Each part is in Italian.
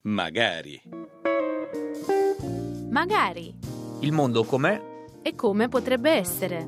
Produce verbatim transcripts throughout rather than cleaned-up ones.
Magari. Magari. Il mondo com'è? E come potrebbe essere.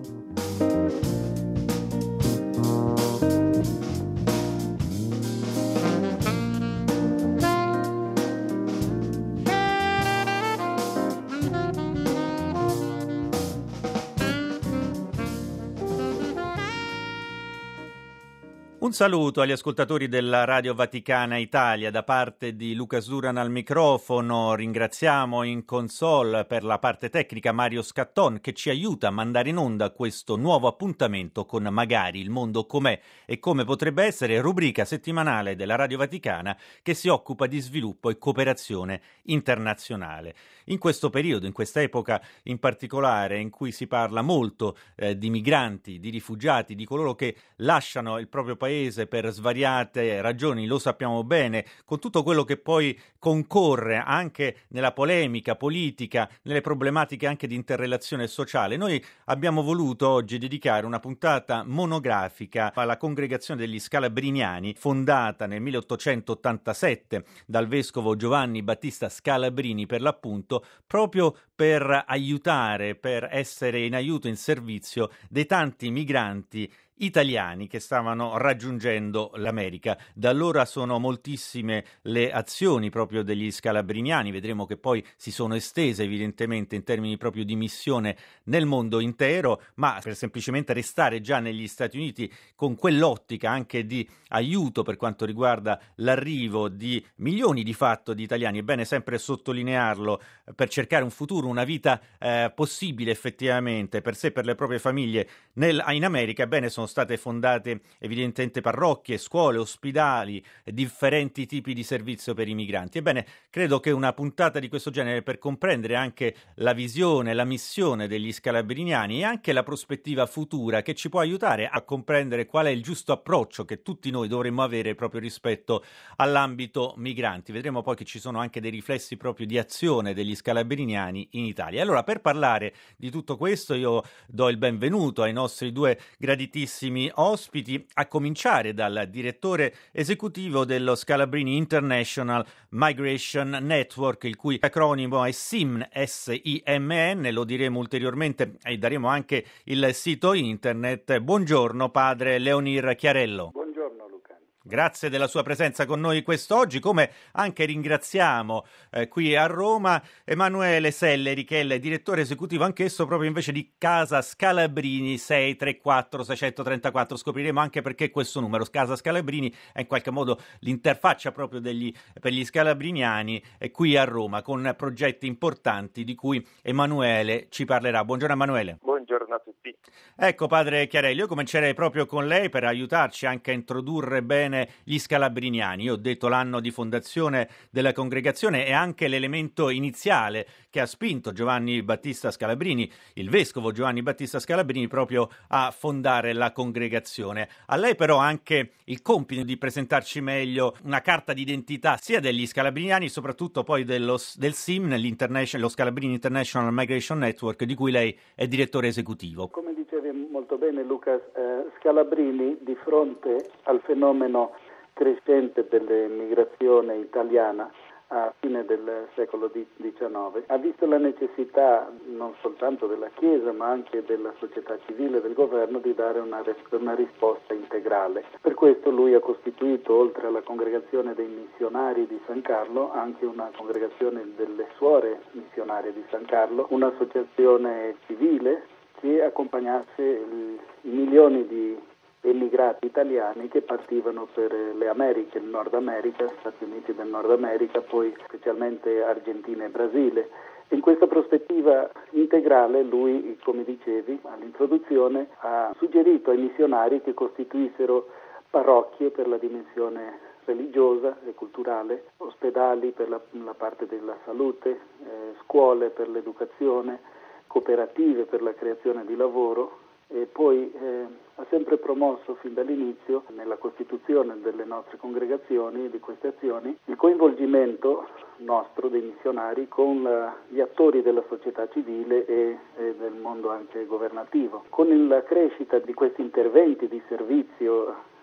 Un saluto agli ascoltatori della Radio Vaticana Italia da parte di Luca Suran al microfono. Ringraziamo in console per la parte tecnica Mario Scatton che ci aiuta a mandare in onda questo nuovo appuntamento con Magari, il mondo com'è e come potrebbe essere, rubrica settimanale della Radio Vaticana che si occupa di sviluppo e cooperazione internazionale. In questo periodo, in questa epoca in particolare in cui si parla molto eh, di migranti, di rifugiati, di coloro che lasciano il proprio paese per svariate ragioni, lo sappiamo bene, con tutto quello che poi concorre anche nella polemica politica, nelle problematiche anche di interrelazione sociale. Noi abbiamo voluto oggi dedicare una puntata monografica alla congregazione degli Scalabriniani, fondata nel milleottocentottantasette dal vescovo Giovanni Battista Scalabrini, per l'appunto, proprio per aiutare, per essere in aiuto, in servizio dei tanti migranti italiani che stavano raggiungendo l'America. Da allora sono moltissime le azioni proprio degli scalabriniani, vedremo che poi si sono estese evidentemente in termini proprio di missione nel mondo intero, ma per semplicemente restare già negli Stati Uniti con quell'ottica anche di aiuto per quanto riguarda l'arrivo di milioni di fatto di italiani, è bene sempre sottolinearlo, per cercare un futuro, una vita eh, possibile effettivamente per sé e per le proprie famiglie nel, in America. Ebbene, sono state fondate evidentemente parrocchie, scuole, ospedali, differenti tipi di servizio per i migranti. Ebbene, credo che una puntata di questo genere, per comprendere anche la visione, la missione degli scalabriniani e anche la prospettiva futura, che ci può aiutare a comprendere qual è il giusto approccio che tutti noi dovremmo avere proprio rispetto all'ambito migranti. Vedremo poi che ci sono anche dei riflessi proprio di azione degli scalabriniani in Italia. Allora, per parlare di tutto questo, io do il benvenuto ai nostri due graditissimi ospiti, a cominciare dal direttore esecutivo dello Scalabrini International Migration Network, il cui acronimo è S I M N, S I M N, lo diremo ulteriormente e daremo anche il sito internet. Buongiorno padre Leonir Chiarello. Buongiorno Luca. Grazie della sua presenza con noi quest'oggi, come anche ringraziamo eh, qui a Roma Emanuele Selleri, che è il direttore esecutivo anch'esso proprio invece di Casa Scalabrini sei tre quattro sei tre quattro. Scopriremo anche perché questo numero, Casa Scalabrini, è in qualche modo l'interfaccia proprio degli, per gli scalabriniani eh, qui a Roma, con progetti importanti di cui Emanuele ci parlerà. Buongiorno Emanuele. Buongiorno a tutti. Ecco padre Chiarelli, io comincerei proprio con lei per aiutarci anche a introdurre bene gli scalabriniani. Io ho detto l'anno di fondazione della congregazione e anche l'elemento iniziale che ha spinto Giovanni Battista Scalabrini, il vescovo Giovanni Battista Scalabrini, proprio a fondare la congregazione. A lei però anche il compito di presentarci meglio una carta d'identità sia degli scalabriniani, soprattutto poi dello, del S I M N, lo Scalabrini International Migration Network, di cui lei è direttore esecutivo. Come dicevi molto bene Luca, eh, Scalabrini, di fronte al fenomeno crescente dell'emigrazione italiana a fine del secolo diciannove, ha visto la necessità non soltanto della Chiesa ma anche della società civile e del governo di dare una, una risposta integrale. Per questo lui ha costituito, oltre alla congregazione dei missionari di San Carlo, anche una congregazione delle suore missionarie di San Carlo, un'associazione civile che accompagnasse i milioni di emigrati italiani che partivano per le Americhe, il Nord America, Stati Uniti del Nord America, poi specialmente Argentina e Brasile. In questa prospettiva integrale lui, come dicevi all'introduzione, ha suggerito ai missionari che costituissero parrocchie per la dimensione religiosa e culturale, ospedali per la, la parte della salute, eh, scuole per l'educazione, cooperative per la creazione di lavoro, e poi eh, ha sempre promosso fin dall'inizio, nella costituzione delle nostre congregazioni, di queste azioni, il coinvolgimento nostro dei missionari con la, gli attori della società civile e, e del mondo anche governativo. Con la crescita di questi interventi di servizio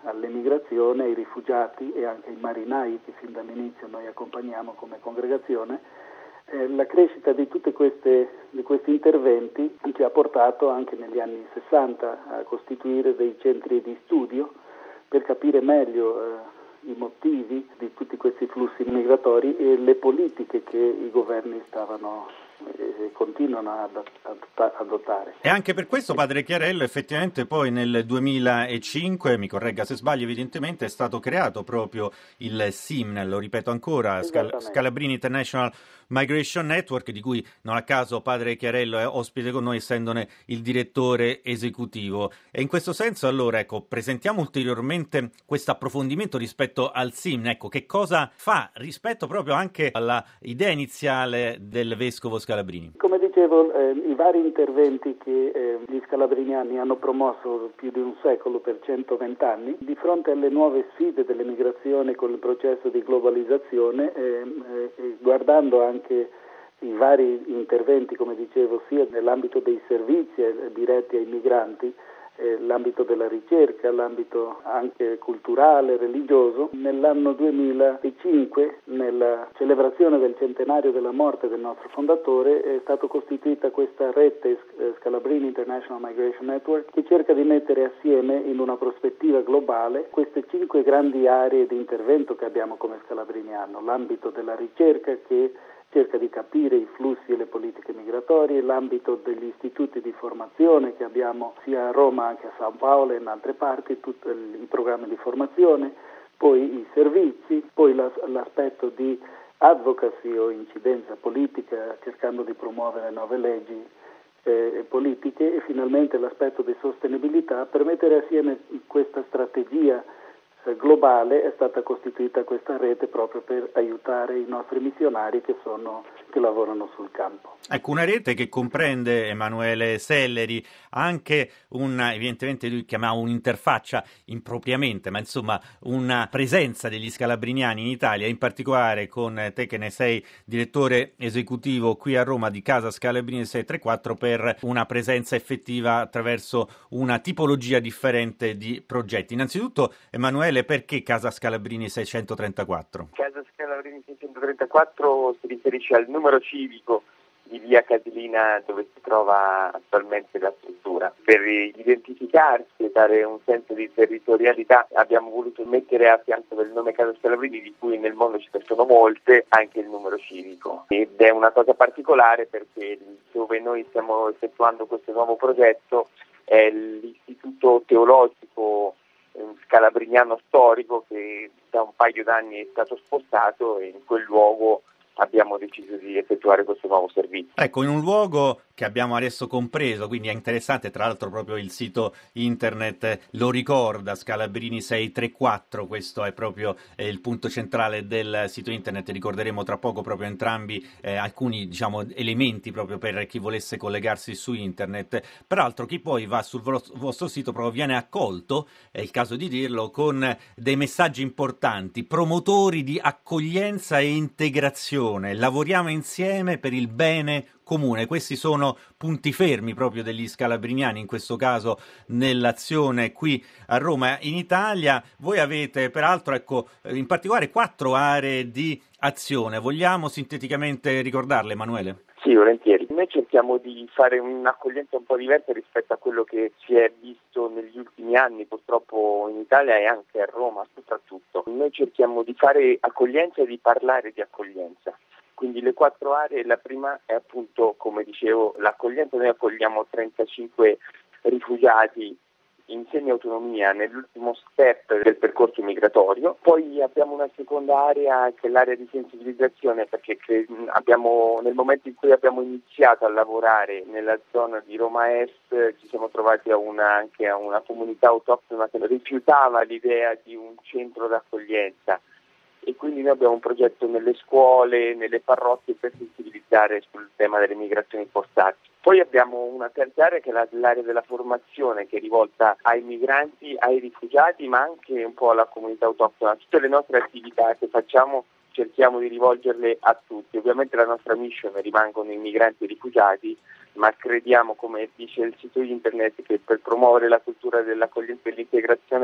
all'emigrazione, ai rifugiati e anche ai marinai che fin dall'inizio noi accompagniamo come congregazione. Eh, la crescita di tutti di questi interventi ci ha portato anche negli anni sessanta a costituire dei centri di studio per capire meglio eh, i motivi di tutti questi flussi migratori e le politiche che i governi stavano e continuano ad adottare. E anche per questo, padre Chiarello, effettivamente poi nel duemilacinque, mi corregga se sbaglio evidentemente, è stato creato proprio il S I M, lo ripeto ancora, Scal- Scalabrini International Migration Network, di cui non a caso padre Chiarello è ospite con noi, essendone il direttore esecutivo. E in questo senso, allora, ecco, presentiamo ulteriormente questo approfondimento rispetto al S I M. Ecco, che cosa fa rispetto proprio anche alla idea iniziale del vescovo Scalabrini? Come dicevo, eh, i vari interventi che eh, gli scalabriniani hanno promosso più di un secolo, per centoventi anni, di fronte alle nuove sfide dell'emigrazione con il processo di globalizzazione, eh, eh, guardando anche i vari interventi, come dicevo, sia nell'ambito dei servizi eh, diretti ai migranti, eh, l'ambito della ricerca, l'ambito anche culturale, religioso. Nell'anno duemilacinque, nella celebrazione del centenario della morte del nostro fondatore, è stata costituita questa rete eh, Scalabrini International Migration Network, che cerca di mettere assieme in una prospettiva globale queste cinque grandi aree di intervento che abbiamo come scalabriniano: l'ambito della ricerca, che cerca di capire i flussi e le politiche migratorie, l'ambito degli istituti di formazione che abbiamo sia a Roma anche a San Paolo e in altre parti, tutti i programmi di formazione, poi i servizi, poi l'aspetto di advocacy o incidenza politica, cercando di promuovere nuove leggi eh, politiche, e finalmente l'aspetto di sostenibilità. Per mettere assieme questa strategia globale è stata costituita questa rete proprio per aiutare i nostri missionari che sono che lavorano sul campo. Ecco, una rete che comprende, Emanuele Selleri, anche una, evidentemente lui chiamava un'interfaccia impropriamente, ma insomma una presenza degli scalabriniani in Italia, in particolare con te che ne sei direttore esecutivo qui a Roma di Casa Scalabrini sei tre quattro, per una presenza effettiva attraverso una tipologia differente di progetti. Innanzitutto, Emanuele, perché Casa Scalabrini seicentotrentaquattro? Casa Scalabrini seicentotrentaquattro si riferisce al numero civico di via Casilina, dove si trova attualmente la struttura. Per identificarsi e dare un senso di territorialità abbiamo voluto mettere a fianco del nome Casa Scalabrini, di cui nel mondo ci sono molte, anche il numero civico. Ed è una cosa particolare perché dove noi stiamo effettuando questo nuovo progetto è l'Istituto Teologico Scalabriniano Storico, che da un paio d'anni è stato spostato, e in quel luogo abbiamo deciso di effettuare questo nuovo servizio. Ecco, in un luogo che abbiamo adesso compreso, quindi è interessante, tra l'altro proprio il sito internet lo ricorda, Scalabrini sei tre quattro, questo è proprio eh, il punto centrale del sito internet. Ricorderemo tra poco proprio entrambi eh, alcuni, diciamo, elementi proprio per chi volesse collegarsi su internet. Peraltro chi poi va sul vostro sito proprio viene accolto, è il caso di dirlo, con dei messaggi importanti: promotori di accoglienza e integrazione, lavoriamo insieme per il bene comune. Questi sono punti fermi proprio degli scalabriniani, in questo caso nell'azione qui a Roma. In Italia voi avete peraltro, ecco, in particolare quattro aree di azione. Vogliamo sinteticamente ricordarle, Emanuele? Sì, volentieri. Noi cerchiamo di fare un'accoglienza un po' diversa rispetto a quello che si è visto negli ultimi anni, purtroppo in Italia e anche a Roma soprattutto. Noi cerchiamo di fare accoglienza e di parlare di accoglienza. Quindi le quattro aree: la prima è appunto, come dicevo, l'accoglienza. Noi accogliamo trentacinque rifugiati in semi-autonomia nell'ultimo step del percorso migratorio. Poi abbiamo una seconda area che è l'area di sensibilizzazione, perché abbiamo, nel momento in cui abbiamo iniziato a lavorare nella zona di Roma Est, ci siamo trovati a una, anche a una comunità autoctona che rifiutava l'idea di un centro d'accoglienza, e quindi noi abbiamo un progetto nelle scuole, nelle parrocchie, per sensibilizzare sul tema delle migrazioni forzate. Poi abbiamo una terza area che è l'area della formazione, che è rivolta ai migranti, ai rifugiati, ma anche un po' alla comunità autoctona. Tutte le nostre attività che facciamo cerchiamo di rivolgerle a tutti. Ovviamente la nostra mission rimangono i migranti e i rifugiati, ma crediamo, come dice il sito internet, che per promuovere la cultura dell'accoglienza e dell'integrazione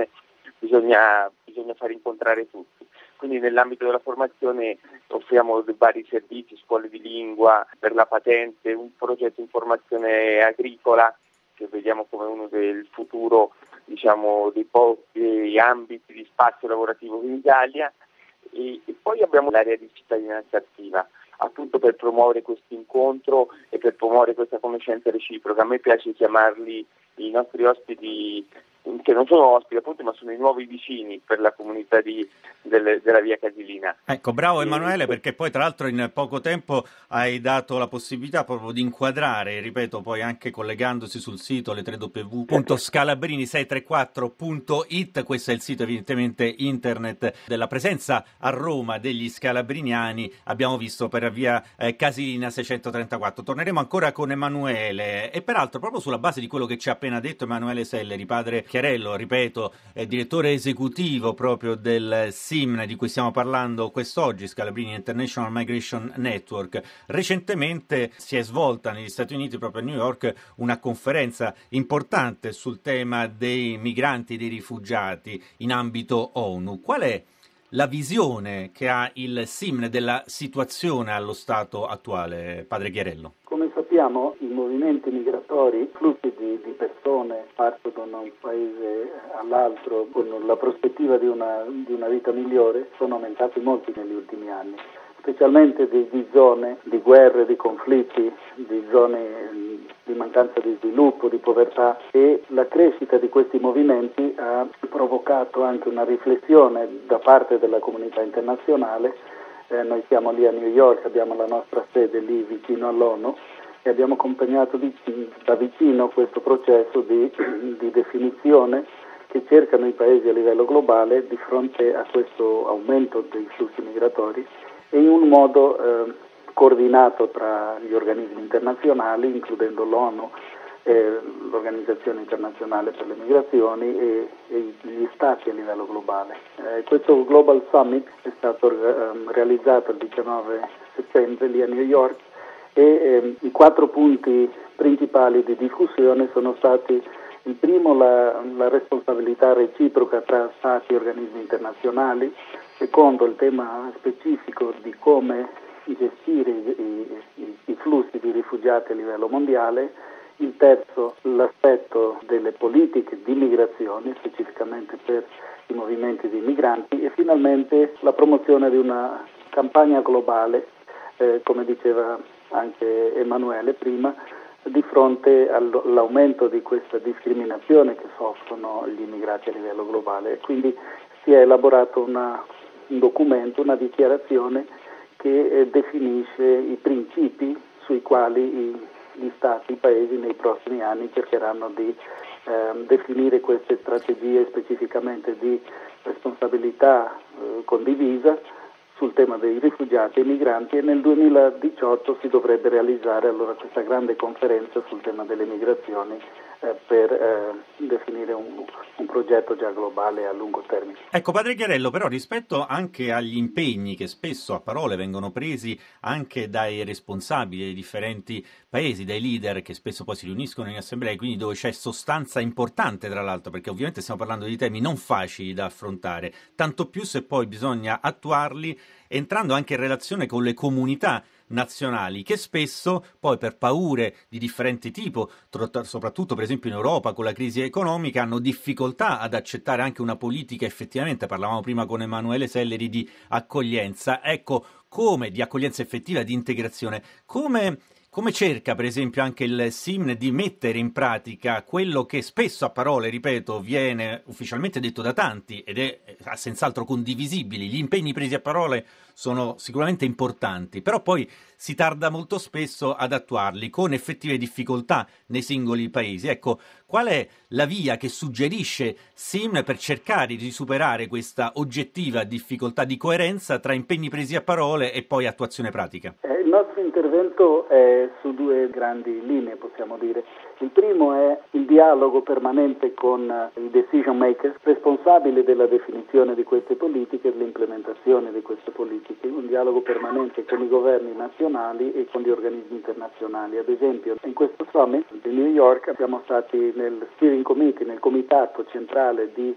bisogna, bisogna far incontrare tutti. Quindi nell'ambito della formazione offriamo vari servizi, scuole di lingua, per la patente, un progetto in formazione agricola che vediamo come uno del futuro, diciamo, dei pochi ambiti di spazio lavorativo in Italia, e, e poi abbiamo l'area di cittadinanza attiva, appunto per promuovere questo incontro e per promuovere questa conoscenza reciproca. A me piace chiamarli i nostri ospiti, che non sono ospiti appunto, ma sono i nuovi vicini per la comunità di, del, della Via Casilina. Ecco, bravo Emanuele, perché poi tra l'altro in poco tempo hai dato la possibilità proprio di inquadrare, ripeto, poi anche collegandosi sul sito le tre w punto scalabrini sei tre quattro punto it, questo è il sito evidentemente internet della presenza a Roma degli scalabriniani, abbiamo visto per via eh, Casilina seicentotrentaquattro. Torneremo ancora con Emanuele e peraltro proprio sulla base di quello che ci ha appena detto Emanuele Selleri, padre Chiarello, ripeto, è direttore esecutivo proprio del S I M N di cui stiamo parlando quest'oggi, Scalabrini International Migration Network. Recentemente si è svolta negli Stati Uniti, proprio a New York, una conferenza importante sul tema dei migranti e dei rifugiati in ambito ONU. Qual è la visione che ha il S I M N della situazione allo stato attuale, padre Chiarello? Come sappiamo, i movimenti migratori, flussi di, di persone partono da un paese all'altro con la prospettiva di una, di una vita migliore, sono aumentati molti negli ultimi anni, specialmente di, di zone di guerre, di conflitti, di zone di mancanza di sviluppo, di povertà, e la crescita di questi movimenti ha provocato anche una riflessione da parte della comunità internazionale. Eh, noi siamo lì a New York, abbiamo la nostra sede lì vicino all'ONU e abbiamo accompagnato di, da vicino questo processo di, di definizione che cercano i paesi a livello globale di fronte a questo aumento dei flussi migratori e in un modo eh, coordinato tra gli organismi internazionali, includendo l'ONU, eh, l'Organizzazione Internazionale per le Migrazioni e, e gli Stati a livello globale. Eh, questo Global Summit è stato eh, realizzato il diciannove settembre lì a New York e eh, i quattro punti principali di discussione sono stati: il primo, la, la responsabilità reciproca tra Stati e organismi internazionali; secondo, il tema specifico di come gestire i, i, i flussi di rifugiati a livello mondiale; il terzo, l'aspetto delle politiche di migrazione, specificamente per i movimenti di migranti; e finalmente la promozione di una campagna globale, eh, come diceva anche Emanuele prima, di fronte all'aumento di questa discriminazione che soffrono gli immigrati a livello globale. Quindi si è elaborato una, un documento, una dichiarazione che eh, definisce i principi sui quali i, gli Stati, i Paesi nei prossimi anni cercheranno di eh, definire queste strategie specificamente di responsabilità eh, condivisa sul tema dei rifugiati e migranti, e nel duemiladiciotto si dovrebbe realizzare allora questa grande conferenza sul tema delle migrazioni eh, per eh, definire un, un progetto già globale a lungo termine. Ecco, padre Chiarello, però rispetto anche agli impegni che spesso a parole vengono presi anche dai responsabili dei differenti paesi, dai leader che spesso poi si riuniscono in assemblea, quindi dove c'è sostanza importante tra l'altro, perché ovviamente stiamo parlando di temi non facili da affrontare, tanto più se poi bisogna attuarli entrando anche in relazione con le comunità nazionali che spesso poi per paure di differente tipo, soprattutto per esempio in Europa con la crisi economica, hanno difficoltà ad accettare anche una politica effettivamente, parlavamo prima con Emanuele Selleri, di accoglienza. Ecco, come di accoglienza effettiva, di integrazione, come Come cerca, per esempio, anche il S I M N di mettere in pratica quello che spesso a parole, ripeto, viene ufficialmente detto da tanti ed è senz'altro condivisibile? Gli impegni presi a parole sono sicuramente importanti, però poi si tarda molto spesso ad attuarli con effettive difficoltà nei singoli paesi. Ecco, qual è la via che suggerisce S I M N per cercare di superare questa oggettiva difficoltà di coerenza tra impegni presi a parole e poi attuazione pratica? Eh, il nostro intervento è su due grandi linee, possiamo dire. Il primo è il dialogo permanente con i decision makers responsabili della definizione di queste politiche e dell'implementazione di queste politiche, un dialogo permanente con i governi nazionali e con gli organismi internazionali. Ad esempio, in questo summit di New York siamo stati nel steering committee, nel comitato centrale di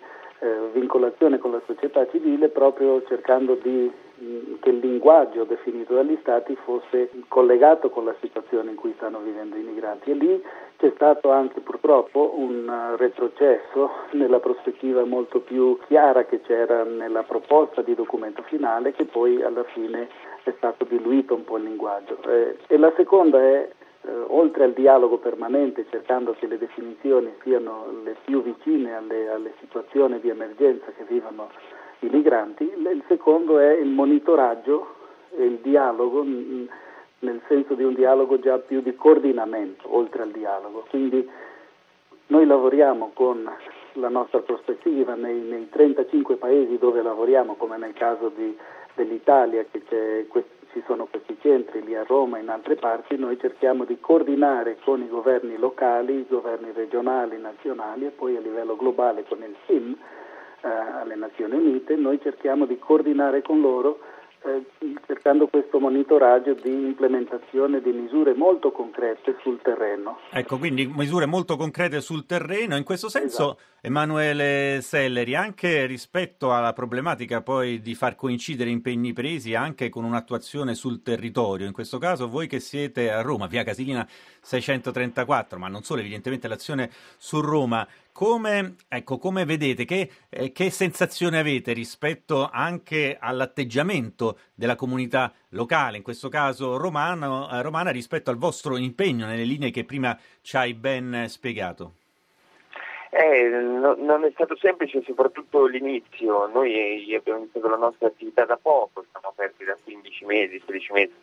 eh, vincolazione con la società civile, proprio cercando di mh, che il linguaggio definito dagli Stati fosse collegato con la situazione in cui stanno vivendo i migranti. E lì c'è stato anche purtroppo un uh, retrocesso nella prospettiva molto più chiara che c'era nella proposta di documento finale, che poi alla fine è stato diluito un po' il linguaggio. Eh, e la seconda è, eh, oltre al dialogo permanente, cercando che le definizioni siano le più vicine alle, alle situazioni di emergenza che vivono i migranti, il secondo è il monitoraggio e il dialogo, mh, nel senso di un dialogo già più di coordinamento, oltre al dialogo. Quindi noi lavoriamo con la nostra prospettiva nei, nei trentacinque paesi dove lavoriamo, come nel caso di, dell'Italia, che c'è, ci sono questi centri lì a Roma e in altre parti. Noi cerchiamo di coordinare con i governi locali, i governi regionali, nazionali e poi a livello globale con il S I M, eh, alle Nazioni Unite. Noi cerchiamo di coordinare con loro, Eh, cercando questo monitoraggio di implementazione di misure molto concrete sul terreno. Ecco, quindi misure molto concrete sul terreno. In questo senso, Esatto. Emanuele Selleri, anche rispetto alla problematica poi di far coincidere impegni presi anche con un'attuazione sul territorio, in questo caso voi che siete a Roma, via Casilina seicentotrentaquattro, ma non solo, evidentemente l'azione su Roma, come, ecco, come vedete, che, eh, che sensazione avete rispetto anche all'atteggiamento della comunità locale, in questo caso romano, eh, romana, rispetto al vostro impegno nelle linee che prima ci hai ben spiegato? Eh, no, non è stato semplice, soprattutto l'inizio. Noi abbiamo iniziato la nostra attività da poco, siamo aperti da quindici mesi, sedici mesi.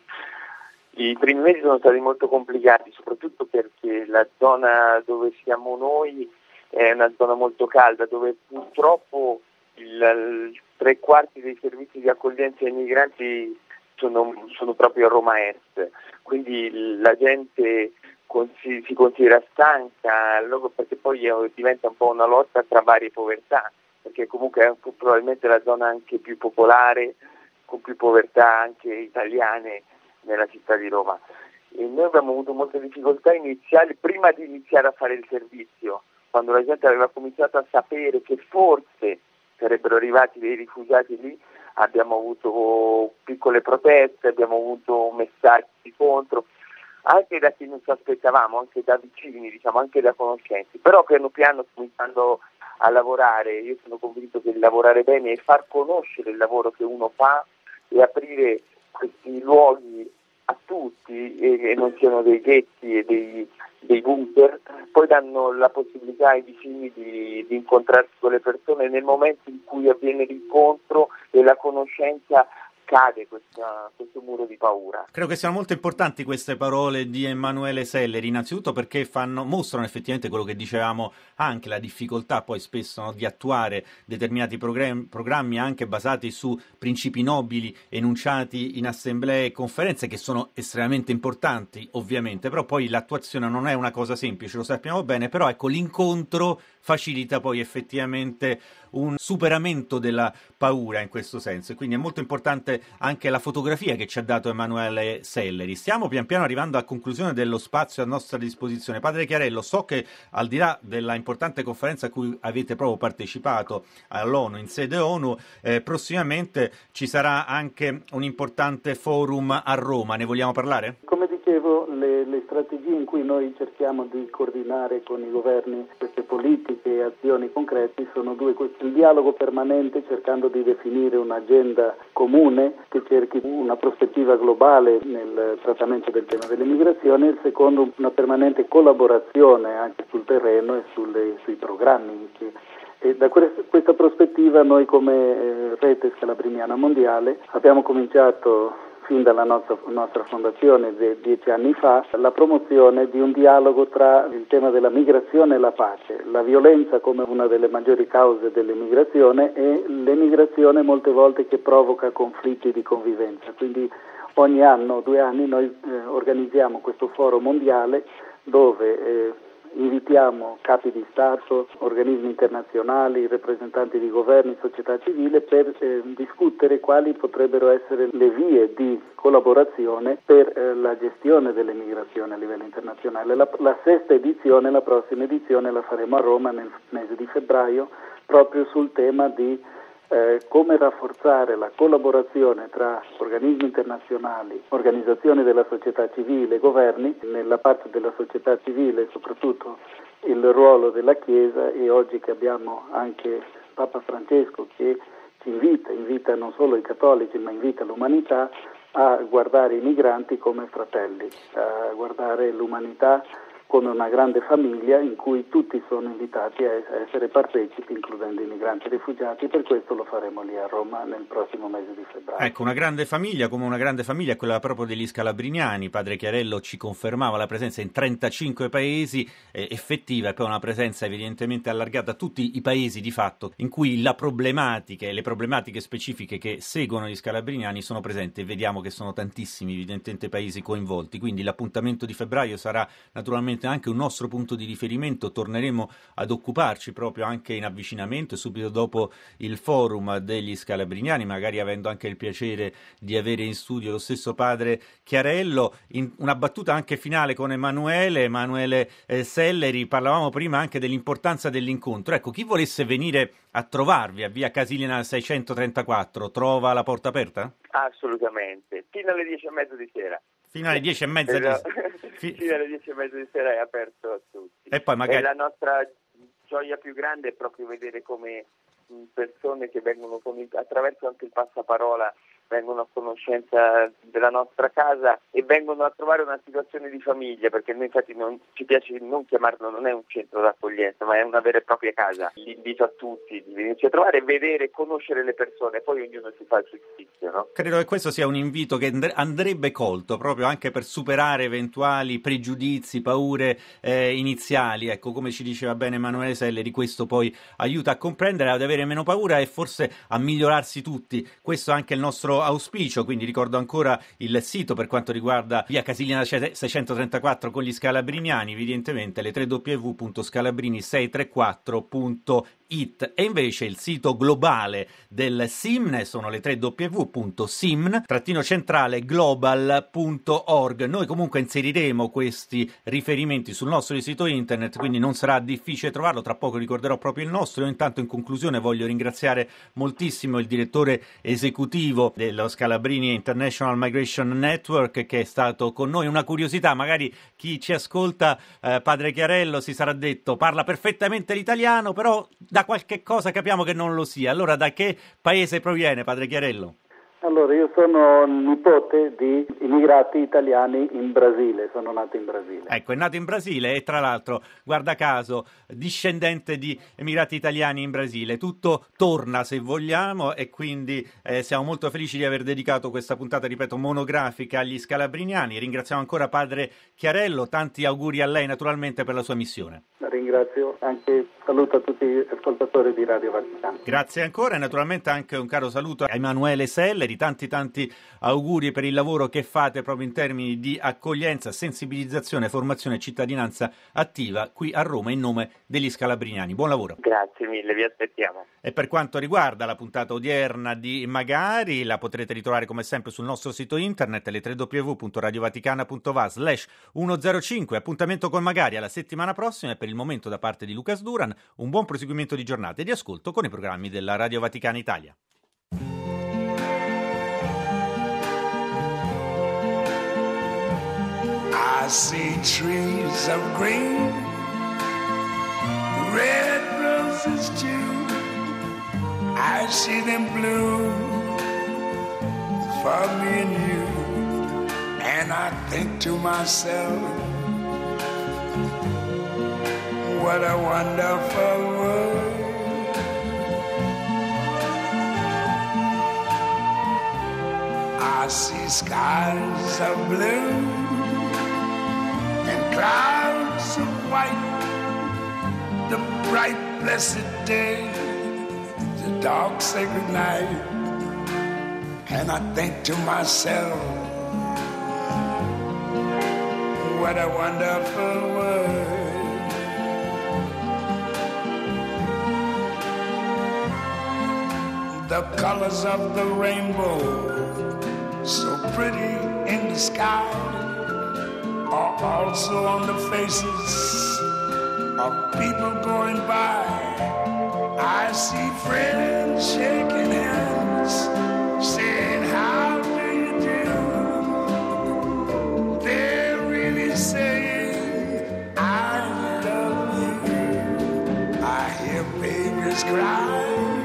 I primi mesi sono stati molto complicati, soprattutto perché la zona dove siamo noi è una zona molto calda, dove purtroppo il, il tre quarti dei servizi di accoglienza ai migranti sono, sono proprio a Roma Est, quindi la gente si, si considera stanca, perché poi diventa un po' una lotta tra varie povertà, perché comunque è probabilmente la zona anche più popolare, con più povertà anche italiane nella città di Roma. E noi abbiamo avuto molte difficoltà iniziali prima di iniziare a fare il servizio, quando la gente aveva cominciato a sapere che forse sarebbero arrivati dei rifugiati lì. Abbiamo avuto piccole proteste, abbiamo avuto messaggi contro, anche da chi non ci aspettavamo, anche da vicini, diciamo, anche da conoscenti, però piano piano cominciando a lavorare. Io sono convinto che lavorare bene è far conoscere il lavoro che uno fa e aprire questi luoghi a tutti e, e non siano dei ghetti e dei, dei bunker, poi danno la possibilità ai vicini di, di incontrarsi con le persone nel momento in cui avviene l'incontro e la conoscenza cade questa, questo muro di paura. Credo che siano molto importanti queste parole di Emanuele Selleri, innanzitutto perché fanno, mostrano effettivamente quello che dicevamo, anche la difficoltà poi spesso, no, di attuare determinati programmi, programmi anche basati su principi nobili enunciati in assemblee e conferenze, che sono estremamente importanti ovviamente, però poi l'attuazione non è una cosa semplice, lo sappiamo bene, però ecco, l'incontro facilita poi effettivamente un superamento della paura in questo senso, e quindi è molto importante anche la fotografia che ci ha dato Emanuele Selleri. Stiamo pian piano arrivando a conclusione dello spazio a nostra disposizione. Padre Chiarello, so che al di là della importante conferenza a cui avete proprio partecipato all'ONU, in sede ONU, eh, prossimamente ci sarà anche un importante forum a Roma, ne vogliamo parlare? Come dicevo, le, le strategie in cui noi cerchiamo di coordinare con i governi queste politiche e azioni concrete sono due: il dialogo permanente, cercando di definire un'agenda comune che cerchi una prospettiva globale nel trattamento del tema delle migrazioni, e il secondo una permanente collaborazione anche sul terreno e sulle, sui programmi. Che, e da questa prospettiva noi come eh, Rete Scalabriniana Mondiale abbiamo cominciato fin dalla nostra, nostra fondazione de, dieci anni fa la promozione di un dialogo tra il tema della migrazione e la pace, la violenza come una delle maggiori cause dell'emigrazione e l'emigrazione molte volte che provoca conflitti di convivenza. Quindi ogni anno, due anni, noi eh, organizziamo questo foro mondiale dove eh, invitiamo capi di Stato, organismi internazionali, rappresentanti di governi, società civile per eh, discutere quali potrebbero essere le vie di collaborazione per eh, la gestione delle migrazioni a livello internazionale. La, la sesta edizione, la prossima edizione la faremo a Roma nel mese di febbraio, proprio sul tema di eh, come rafforzare la collaborazione tra organismi internazionali, organizzazioni della società civile e governi. Nella parte della società civile soprattutto il ruolo della Chiesa, e oggi che abbiamo anche Papa Francesco che ci invita, invita non solo i cattolici ma invita l'umanità a guardare i migranti come fratelli, a guardare l'umanità come una grande famiglia in cui tutti sono invitati a essere partecipi, includendo i migranti e i rifugiati. Per questo lo faremo lì a Roma nel prossimo mese di febbraio. Ecco, una grande famiglia, come una grande famiglia, quella proprio degli scalabriniani. Padre Chiarello ci confermava la presenza in trentacinque paesi, eh, effettiva, e poi una presenza evidentemente allargata a tutti i paesi di fatto in cui la problematica e le problematiche specifiche che seguono gli scalabriniani sono presenti, e vediamo che sono tantissimi evidentemente paesi coinvolti. Quindi l'appuntamento di febbraio sarà naturalmente anche un nostro punto di riferimento. Torneremo ad occuparci proprio anche in avvicinamento, subito dopo il forum degli scalabriniani, magari avendo anche il piacere di avere in studio lo stesso padre Chiarello. In una battuta anche finale con Emanuele, Emanuele eh, Selleri, parlavamo prima anche dell'importanza dell'incontro. Ecco, chi volesse venire a trovarvi a via Casilina seicentotrentaquattro trova la porta aperta? Assolutamente, fino alle dieci e mezza di sera. Fino alle dieci e mezza di sera. Fino alle dieci e mezza di sera è aperto a tutti. E poi magari... E la nostra gioia più grande è proprio vedere come persone che vengono con il, attraverso anche il passaparola vengono a conoscenza della nostra casa e vengono a trovare una situazione di famiglia, perché noi infatti non ci piace non chiamarlo, non è un centro d'accoglienza, ma è una vera e propria casa. L'invito a tutti di venirci a trovare, vedere, conoscere le persone, poi ognuno si fa il suo giudizio, no? Credo che questo sia un invito che andrebbe colto proprio anche per superare eventuali pregiudizi, paure eh, iniziali. Ecco, come ci diceva bene Emanuele Selleri, questo poi aiuta a comprendere, ad avere meno paura e forse a migliorarsi tutti. Questo è anche il nostro auspicio. Quindi ricordo ancora il sito per quanto riguarda via Casilina seicentotrentaquattro con gli scalabriniani, evidentemente le w w w punto scalabrini seicentotrentaquattro punto it, e invece il sito globale del SIMN sono le w w w punto simn centrale global punto org. Noi comunque inseriremo questi riferimenti sul nostro sito internet, quindi non sarà difficile trovarlo. Tra poco ricorderò proprio il nostro. Io intanto in conclusione voglio ringraziare moltissimo il direttore esecutivo dello Scalabrini International Migration Network che è stato con noi. Una curiosità, magari chi ci ascolta, eh, padre Chiarello, si sarà detto parla perfettamente l'italiano, però da qualche cosa capiamo che non lo sia. Allora da che paese proviene padre Chiarello? Allora, io sono nipote di immigrati italiani in Brasile, sono nato in Brasile. Ecco, è nato in Brasile e tra l'altro, guarda caso, discendente di immigrati italiani in Brasile. Tutto torna, se vogliamo, e quindi eh, siamo molto felici di aver dedicato questa puntata, ripeto, monografica agli scalabriniani. Ringraziamo ancora padre Chiarello, tanti auguri a lei naturalmente per la sua missione. La ringrazio, anche saluto a tutti gli ascoltatori di Radio Vaticana. Grazie ancora, e naturalmente anche un caro saluto a Emanuele Selleri. Tanti tanti auguri per il lavoro che fate proprio in termini di accoglienza, sensibilizzazione, formazione e cittadinanza attiva qui a Roma in nome degli scalabriniani. Buon lavoro. Grazie mille, vi aspettiamo. E per quanto riguarda la puntata odierna di Magari, la potrete ritrovare come sempre sul nostro sito internet, le w w w punto radiovaticana punto va slash centocinque. Appuntamento con Magari alla settimana prossima, e per il momento da parte di Lucas Duran un buon proseguimento di giornata e di ascolto con i programmi della Radio Vaticana Italia. I see trees of green, red roses too. I see them bloom for me and you. And I think to myself, what a wonderful world. I see skies of blue and clouds of white, the bright blessed day, the dark sacred night. And I think to myself, what a wonderful world. The colors of the rainbow, so pretty in the sky, are also on the faces of people going by. I see friends shaking hands, saying, how do you do? They're really saying, I love you. I hear babies cry,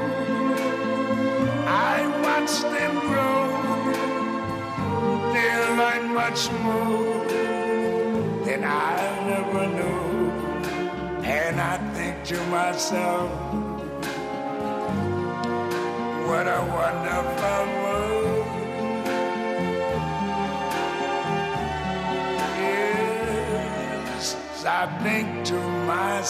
I watch them grow. They'll learn much more than I'll ever know. And I think to myself, what a wonderful world. Yes, I think to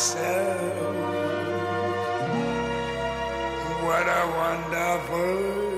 myself, what a wonderful world.